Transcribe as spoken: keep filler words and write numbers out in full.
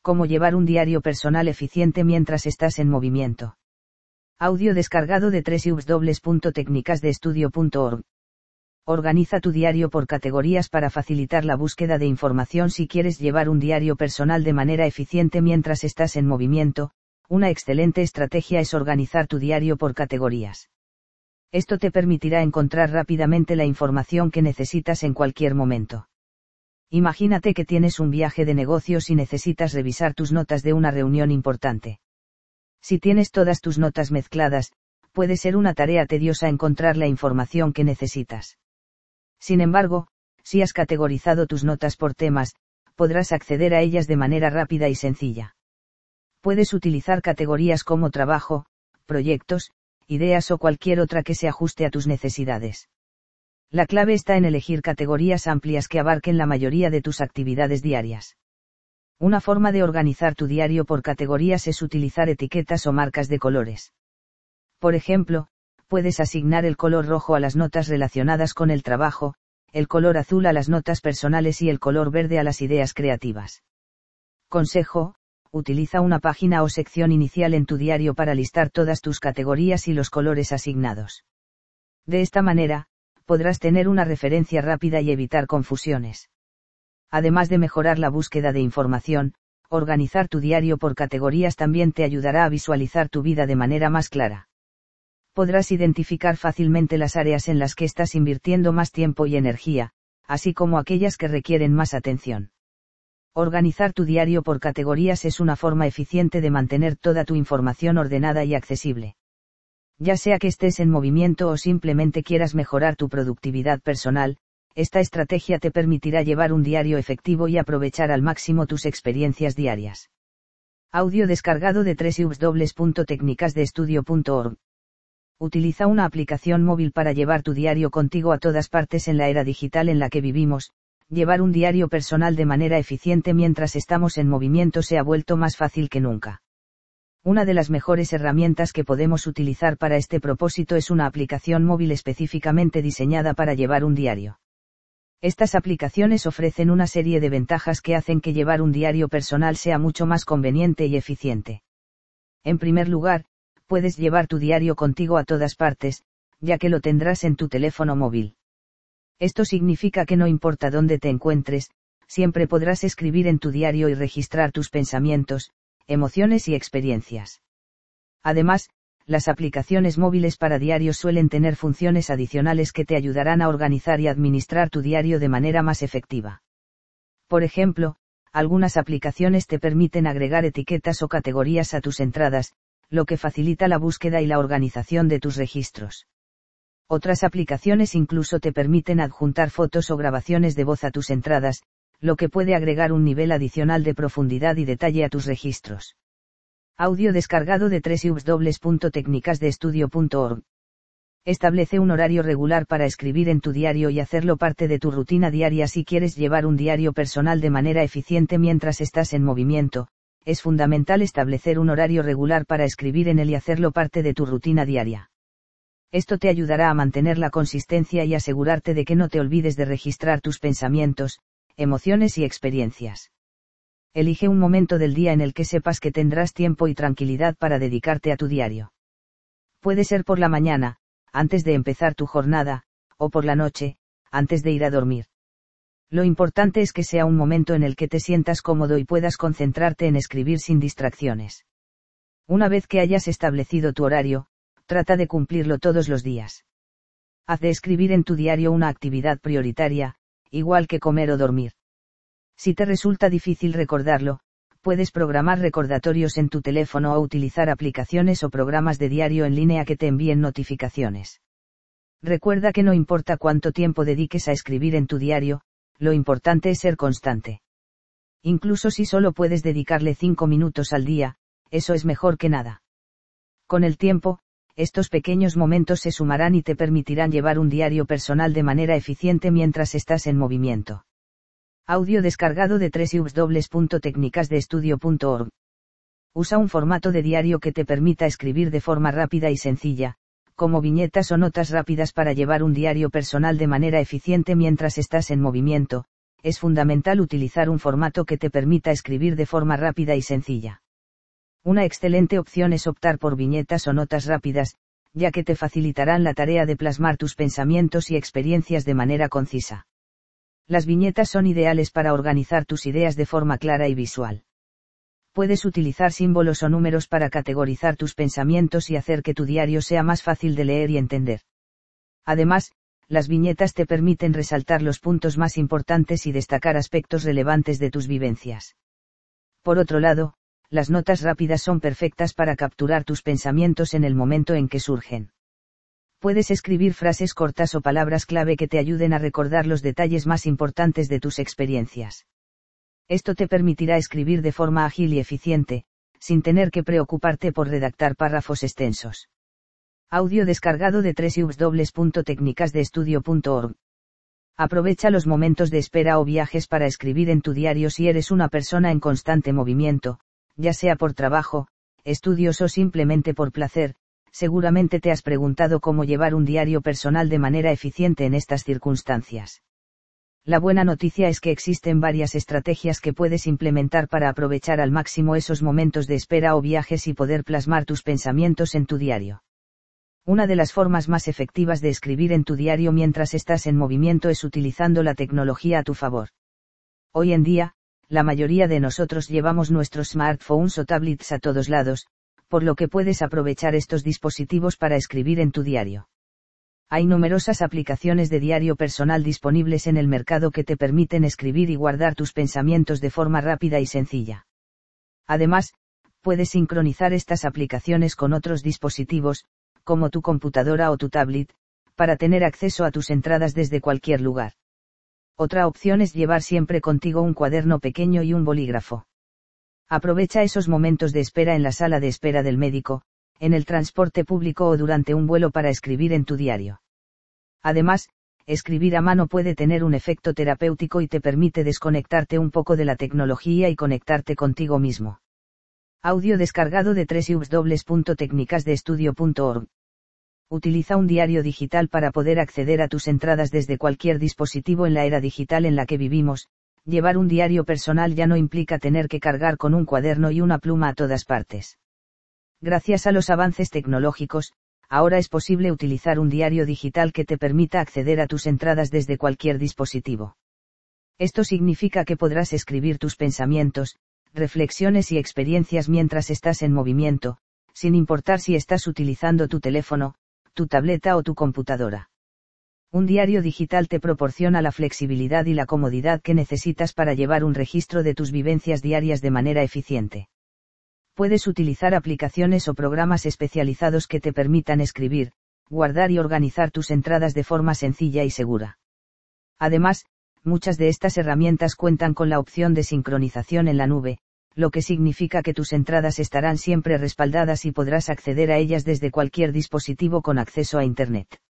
Cómo llevar un diario personal eficiente mientras estás en movimiento. Audio descargado de doble u doble u doble u punto técnicas de estudio punto org. Organiza tu diario por categorías para facilitar la búsqueda de información si quieres llevar un diario personal de manera eficiente mientras estás en movimiento. Una excelente estrategia es organizar tu diario por categorías. Esto te permitirá encontrar rápidamente la información que necesitas en cualquier momento. Imagínate que tienes un viaje de negocios y necesitas revisar tus notas de una reunión importante. Si tienes todas tus notas mezcladas, puede ser una tarea tediosa encontrar la información que necesitas. Sin embargo, si has categorizado tus notas por temas, podrás acceder a ellas de manera rápida y sencilla. Puedes utilizar categorías como trabajo, proyectos, ideas o cualquier otra que se ajuste a tus necesidades. La clave está en elegir categorías amplias que abarquen la mayoría de tus actividades diarias. Una forma de organizar tu diario por categorías es utilizar etiquetas o marcas de colores. Por ejemplo, puedes asignar el color rojo a las notas relacionadas con el trabajo, el color azul a las notas personales y el color verde a las ideas creativas. Consejo: utiliza una página o sección inicial en tu diario para listar todas tus categorías y los colores asignados. De esta manera, podrás tener una referencia rápida y evitar confusiones. Además de mejorar la búsqueda de información, organizar tu diario por categorías también te ayudará a visualizar tu vida de manera más clara. Podrás identificar fácilmente las áreas en las que estás invirtiendo más tiempo y energía, así como aquellas que requieren más atención. Organizar tu diario por categorías es una forma eficiente de mantener toda tu información ordenada y accesible. Ya sea que estés en movimiento o simplemente quieras mejorar tu productividad personal, esta estrategia te permitirá llevar un diario efectivo y aprovechar al máximo tus experiencias diarias. Audio descargado de doble u doble u doble u punto técnicas de estudio punto org. Utiliza una aplicación móvil para llevar tu diario contigo a todas partes en la era digital en la que vivimos. Llevar un diario personal de manera eficiente mientras estamos en movimiento se ha vuelto más fácil que nunca. Una de las mejores herramientas que podemos utilizar para este propósito es una aplicación móvil específicamente diseñada para llevar un diario. Estas aplicaciones ofrecen una serie de ventajas que hacen que llevar un diario personal sea mucho más conveniente y eficiente. En primer lugar, puedes llevar tu diario contigo a todas partes, ya que lo tendrás en tu teléfono móvil. Esto significa que no importa dónde te encuentres, siempre podrás escribir en tu diario y registrar tus pensamientos, emociones y experiencias. Además, las aplicaciones móviles para diarios suelen tener funciones adicionales que te ayudarán a organizar y administrar tu diario de manera más efectiva. Por ejemplo, algunas aplicaciones te permiten agregar etiquetas o categorías a tus entradas, lo que facilita la búsqueda y la organización de tus registros. Otras aplicaciones incluso te permiten adjuntar fotos o grabaciones de voz a tus entradas, lo que puede agregar un nivel adicional de profundidad y detalle a tus registros. Audio descargado de doble u doble u doble u punto técnicas de estudio punto org. Establece un horario regular para escribir en tu diario y hacerlo parte de tu rutina diaria si quieres llevar un diario personal de manera eficiente mientras estás en movimiento. Es fundamental establecer un horario regular para escribir en él y hacerlo parte de tu rutina diaria. Esto te ayudará a mantener la consistencia y asegurarte de que no te olvides de registrar tus pensamientos, emociones y experiencias. Elige un momento del día en el que sepas que tendrás tiempo y tranquilidad para dedicarte a tu diario. Puede ser por la mañana, antes de empezar tu jornada, o por la noche, antes de ir a dormir. Lo importante es que sea un momento en el que te sientas cómodo y puedas concentrarte en escribir sin distracciones. Una vez que hayas establecido tu horario, trata de cumplirlo todos los días. Haz de escribir en tu diario una actividad prioritaria, igual que comer o dormir. Si te resulta difícil recordarlo, puedes programar recordatorios en tu teléfono o utilizar aplicaciones o programas de diario en línea que te envíen notificaciones. Recuerda que no importa cuánto tiempo dediques a escribir en tu diario, lo importante es ser constante. Incluso si solo puedes dedicarle cinco minutos al día, eso es mejor que nada. Con el tiempo, estos pequeños momentos se sumarán y te permitirán llevar un diario personal de manera eficiente mientras estás en movimiento. Audio descargado de doble u doble u doble u punto técnicas de estudio punto org. Usa un formato de diario que te permita escribir de forma rápida y sencilla, como viñetas o notas rápidas para llevar un diario personal de manera eficiente mientras estás en movimiento. es fundamental utilizar un formato que te permita escribir de forma rápida y sencilla. Una excelente opción es optar por viñetas o notas rápidas, ya que te facilitarán la tarea de plasmar tus pensamientos y experiencias de manera concisa. Las viñetas son ideales para organizar tus ideas de forma clara y visual. Puedes utilizar símbolos o números para categorizar tus pensamientos y hacer que tu diario sea más fácil de leer y entender. Además, las viñetas te permiten resaltar los puntos más importantes y destacar aspectos relevantes de tus vivencias. Por otro lado, las notas rápidas son perfectas para capturar tus pensamientos en el momento en que surgen. Puedes escribir frases cortas o palabras clave que te ayuden a recordar los detalles más importantes de tus experiencias. Esto te permitirá escribir de forma ágil y eficiente, sin tener que preocuparte por redactar párrafos extensos. Audio descargado de doble u doble u doble u punto técnicas de estudio punto org. Aprovecha los momentos de espera o viajes para escribir en tu diario si eres una persona en constante movimiento, ya sea por trabajo, estudios o simplemente por placer. Seguramente te has preguntado cómo llevar un diario personal de manera eficiente en estas circunstancias. La buena noticia es que existen varias estrategias que puedes implementar para aprovechar al máximo esos momentos de espera o viajes y poder plasmar tus pensamientos en tu diario. Una de las formas más efectivas de escribir en tu diario mientras estás en movimiento es utilizando la tecnología a tu favor. Hoy en día, la mayoría de nosotros llevamos nuestros smartphones o tablets a todos lados, por lo que puedes aprovechar estos dispositivos para escribir en tu diario. Hay numerosas aplicaciones de diario personal disponibles en el mercado que te permiten escribir y guardar tus pensamientos de forma rápida y sencilla. Además, puedes sincronizar estas aplicaciones con otros dispositivos, como tu computadora o tu tablet, para tener acceso a tus entradas desde cualquier lugar. Otra opción es llevar siempre contigo un cuaderno pequeño y un bolígrafo. Aprovecha esos momentos de espera en la sala de espera del médico, en el transporte público o durante un vuelo para escribir en tu diario. Además, escribir a mano puede tener un efecto terapéutico y te permite desconectarte un poco de la tecnología y conectarte contigo mismo. Audio descargado de doble u doble u doble u punto técnicas de estudio punto org. Utiliza un diario digital para poder acceder a tus entradas desde cualquier dispositivo en la era digital en la que vivimos. Llevar un diario personal ya no implica tener que cargar con un cuaderno y una pluma a todas partes. Gracias a los avances tecnológicos, ahora es posible utilizar un diario digital que te permita acceder a tus entradas desde cualquier dispositivo. Esto significa que podrás escribir tus pensamientos, reflexiones y experiencias mientras estás en movimiento, sin importar si estás utilizando tu teléfono, tu tableta o tu computadora. Un diario digital te proporciona la flexibilidad y la comodidad que necesitas para llevar un registro de tus vivencias diarias de manera eficiente. Puedes utilizar aplicaciones o programas especializados que te permitan escribir, guardar y organizar tus entradas de forma sencilla y segura. Además, muchas de estas herramientas cuentan con la opción de sincronización en la nube, lo que significa que tus entradas estarán siempre respaldadas y podrás acceder a ellas desde cualquier dispositivo con acceso a Internet.